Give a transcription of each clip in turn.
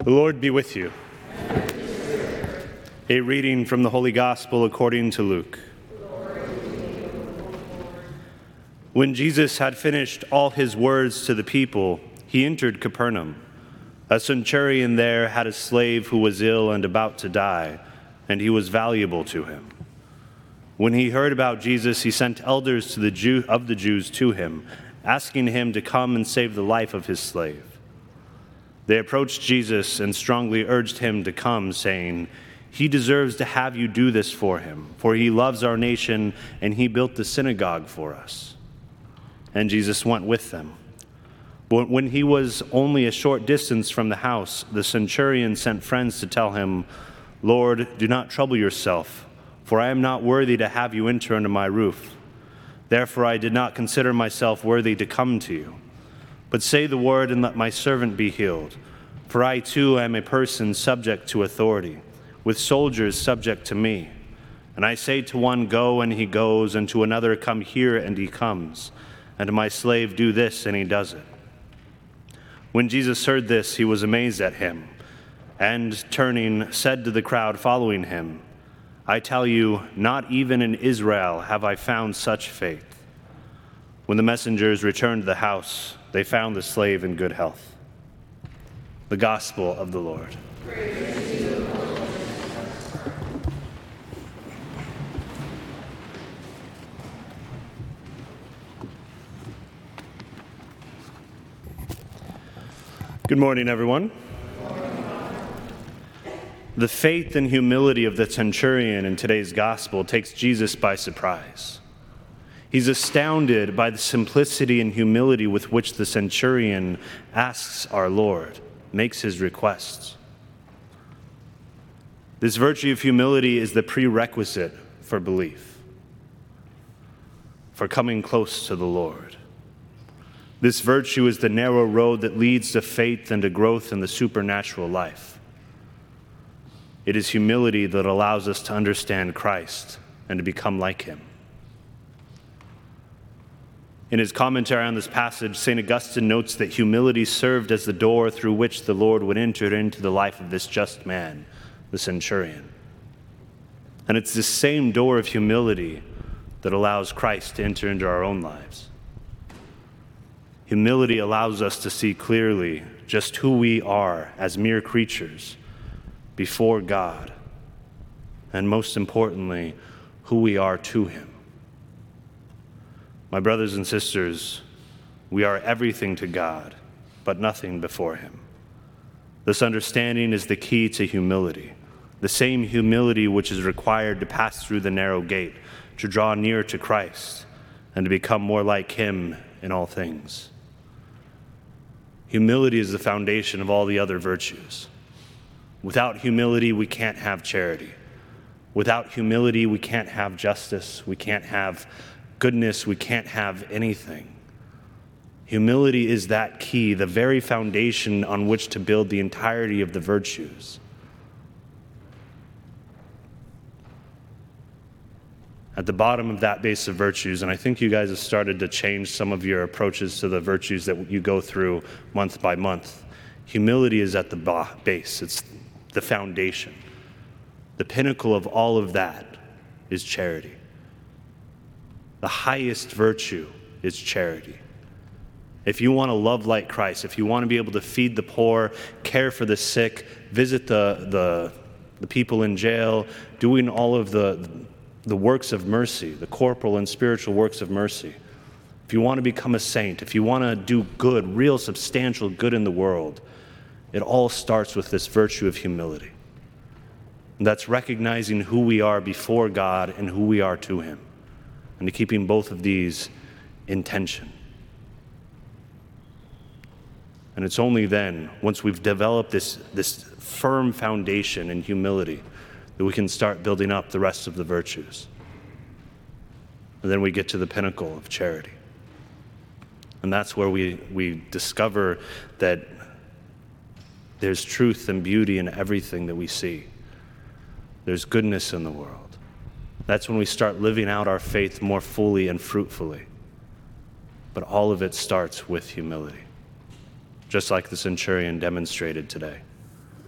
The Lord be with you. A reading from the Holy Gospel according to Luke. When Jesus had finished all his words to the people, he entered Capernaum. A centurion there had a slave who was ill and about to die, and he was valuable to him. When he heard about Jesus, he sent elders of the Jews to him, asking him to come and save the life of his slave. They approached Jesus and strongly urged him to come, saying, "He deserves to have you do this for him, for he loves our nation, and he built the synagogue for us." And Jesus went with them. But when he was only a short distance from the house, the centurion sent friends to tell him, "Lord, do not trouble yourself, for I am not worthy to have you enter under my roof. Therefore I did not consider myself worthy to come to you. But say the word and let my servant be healed. For I too am a person subject to authority, with soldiers subject to me. And I say to one, 'Go,' and he goes, and to another, 'Come here,' and he comes. And to my slave, 'Do this,' and he does it." When Jesus heard this, he was amazed at him, and turning, said to the crowd following him, "I tell you, not even in Israel have I found such faith." When the messengers returned to the house, they found the slave in good health. The Gospel of the Lord. Praise to you, Lord. Good morning, everyone. The faith and humility of the centurion in today's gospel takes Jesus by surprise. He's astounded by the simplicity and humility with which the centurion asks our Lord, makes his requests. This virtue of humility is the prerequisite for belief, for coming close to the Lord. This virtue is the narrow road that leads to faith and to growth in the supernatural life. It is humility that allows us to understand Christ and to become like him. In his commentary on this passage, St. Augustine notes that humility served as the door through which the Lord would enter into the life of this just man, the centurion. And it's this same door of humility that allows Christ to enter into our own lives. Humility allows us to see clearly just who we are as mere creatures before God, and most importantly, who we are to him. My brothers and sisters, we are everything to God, but nothing before him. This understanding is the key to humility, the same humility which is required to pass through the narrow gate, to draw near to Christ, and to become more like him in all things. Humility is the foundation of all the other virtues. Without humility, we can't have charity. Without humility, we can't have justice. We can't have goodness. We can't have anything. Humility is that key, the very foundation on which to build the entirety of the virtues. At the bottom of that base of virtues, and I think you guys have started to change some of your approaches to the virtues that you go through month by month. Humility is at the base. It's the foundation. The pinnacle of all of that is charity. The highest virtue is charity. If you want to love like Christ, if you want to be able to feed the poor, care for the sick, visit the people in jail, doing all of the works of mercy, the corporal and spiritual works of mercy, if you want to become a saint, if you want to do good, real substantial good in the world, it all starts with this virtue of humility. And that's recognizing who we are before God and who we are to him, and to keeping both of these in tension. And it's only then, once we've developed this firm foundation in humility, that we can start building up the rest of the virtues. And then we get to the pinnacle of charity. And that's where we discover that there's truth and beauty in everything that we see. There's goodness in the world. That's when we start living out our faith more fully and fruitfully. But all of it starts with humility, just like the centurion demonstrated today.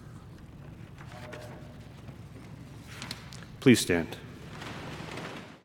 Please stand.